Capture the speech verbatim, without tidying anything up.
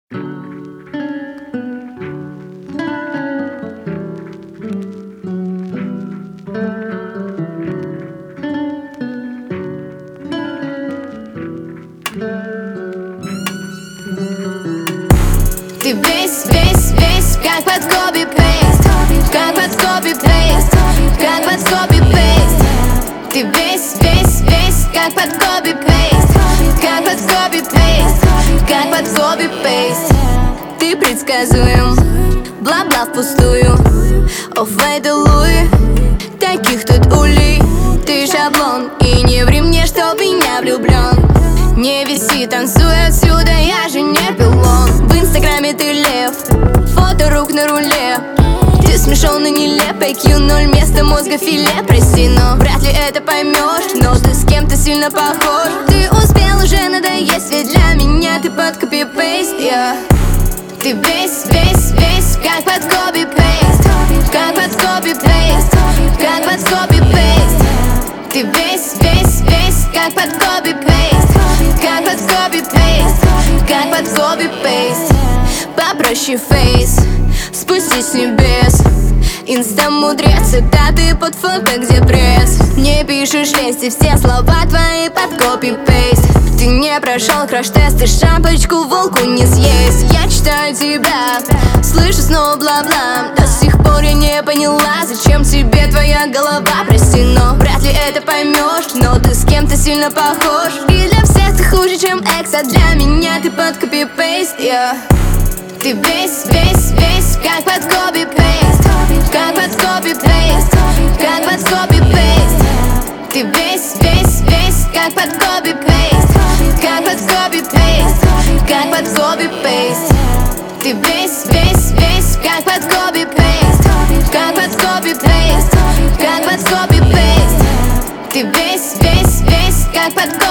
Ты весь, весь, весь, как под копи-пейст, как под копи-пейст, как под копи-пейст. Ты весь, весь, весь, как под копи-пейст, как под копи-пейст, как под копи-пейст. Ты предсказуем, бла-бла впустую. Оф-вайт и Луи, таких тут улей. Ты шаблон, и не ври мне, что в меня влюблен. Не виси, танцуй отсюда, я же не пилон. В инстаграме ты лев, фото рук на руле. Ты смешон и нелеп, ай кью ноль, место мозга филе. Прости, но вряд ли это поймешь, но ты с кем-то сильно похож. Ты успел уже надоесть, ведь для меня ты под копи-пейст, yeah. Ты весь, весь, весь, как под копи-пейст, как под копи-пейст, как под копи-пейст. Ты весь, весь, весь, как под копи-пейст, как под копи-пейст, как под копи-пейст. Попроще фейс, спустись с небес. Инста-мудрец, цитаты под фото, где пресс. Не пишешь лести, все слова твои под копи-пейст. Ты не прошел краш-тест, и шапочку волку не съесть. Я читаю тебя, слышу снова бла-бла. До сих пор я не поняла, зачем тебе твоя голова. Прости, но вряд ли это поймешь, но ты с кем-то сильно похож. И для всех ты хуже, чем экс, а для меня ты под копи-пейст, yeah. Ты весь, весь, весь, как под копи-пейст, как под копи-пейст, как под копи-пейст. Ты весь, весь, весь, как под копи-пейст, как под копи-пейст, как под копи-пейст. Ты весь, весь, весь, как под копи-пейст, как под копи-пейст, как под копи-пейст. Ты весь, весь, весь, как под копи-пейст.